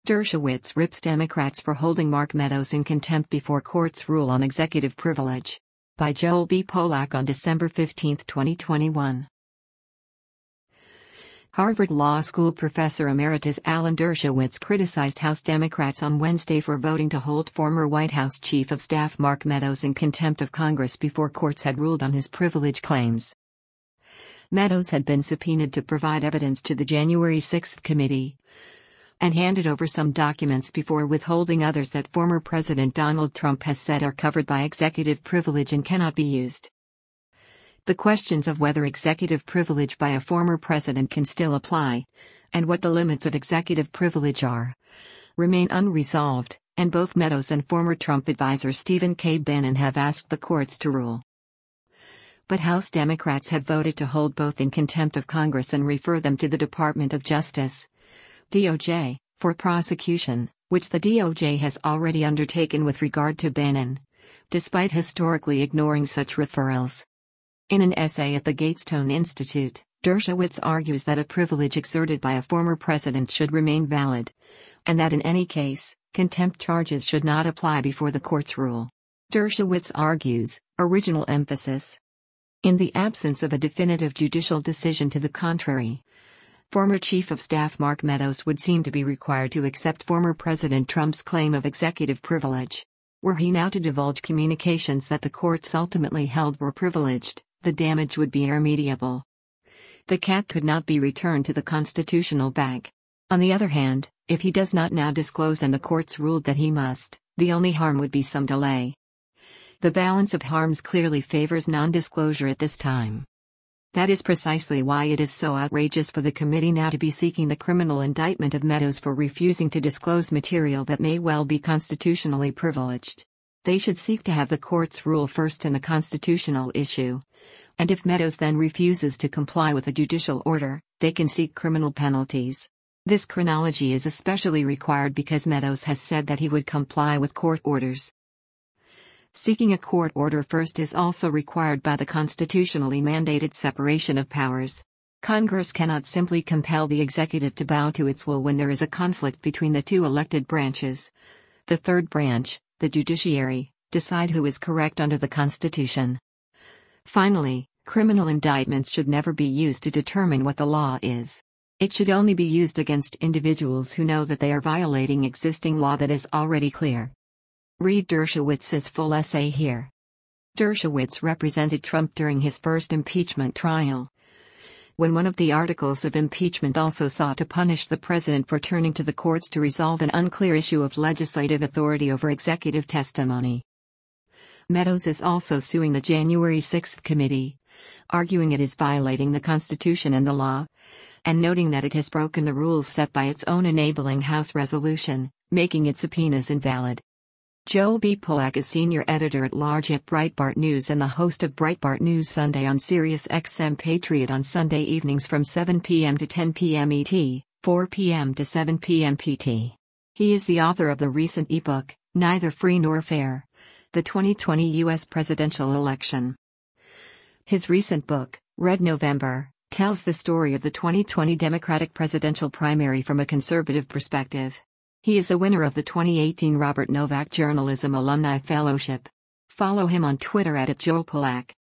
Dershowitz rips Democrats for holding Mark Meadows in contempt before courts rule on executive privilege. By Joel B. Polak on December 15, 2021. Harvard Law School professor emeritus Alan Dershowitz criticized House Democrats on Wednesday for voting to hold former White House Chief of Staff Mark Meadows in contempt of Congress before courts had ruled on his privilege claims. Meadows had been subpoenaed to provide evidence to the January 6 committee and handed over some documents before withholding others that former President Donald Trump has said are covered by executive privilege and cannot be used. The questions of whether executive privilege by a former president can still apply, and what the limits of executive privilege are, remain unresolved, and both Meadows and former Trump advisor Stephen K. Bannon have asked the courts to rule. But House Democrats have voted to hold both in contempt of Congress and refer them to the Department of Justice, DOJ, for prosecution, which the DOJ has already undertaken with regard to Bannon, despite historically ignoring such referrals. In an essay at the Gatestone Institute, Dershowitz argues that a privilege exerted by a former president should remain valid, and that in any case, contempt charges should not apply before the courts rule. Dershowitz argues, original emphasis. In the absence of a definitive judicial decision to the contrary, former Chief of Staff Mark Meadows would seem to be required to accept former President Trump's claim of executive privilege. Were he now to divulge communications that the courts ultimately held were privileged, the damage would be irremediable. The cat could not be returned to the constitutional bag. On the other hand, if he does not now disclose and the courts ruled that he must, the only harm would be some delay. The balance of harms clearly favors non-disclosure at this time. That is precisely why it is so outrageous for the committee now to be seeking the criminal indictment of Meadows for refusing to disclose material that may well be constitutionally privileged. They should seek to have the courts rule first in the constitutional issue. And if Meadows then refuses to comply with a judicial order, they can seek criminal penalties. This chronology is especially required because Meadows has said that he would comply with court orders. Seeking a court order first is also required by the constitutionally mandated separation of powers. Congress cannot simply compel the executive to bow to its will when there is a conflict between the two elected branches. The third branch, the judiciary, decide who is correct under the Constitution. Finally, criminal indictments should never be used to determine what the law is. It should only be used against individuals who know that they are violating existing law that is already clear. Read Dershowitz's full essay here. Dershowitz represented Trump during his first impeachment trial, when one of the articles of impeachment also sought to punish the president for turning to the courts to resolve an unclear issue of legislative authority over executive testimony. Meadows is also suing the January 6 committee, arguing it is violating the Constitution and the law, and noting that it has broken the rules set by its own enabling House resolution, making its subpoenas invalid. Joel B. Polak is senior editor-at-large at Breitbart News and the host of Breitbart News Sunday on Sirius XM Patriot on Sunday evenings from 7 p.m. to 10 p.m. ET, 4 p.m. to 7 p.m. PT. He is the author of the recent ebook, Neither Free Nor Fair: The 2020 U.S. Presidential Election. His recent book, Red November, tells the story of the 2020 Democratic presidential primary from a conservative perspective. He is a winner of the 2018 Robert Novak Journalism Alumni Fellowship. Follow him on Twitter @JoelPolak.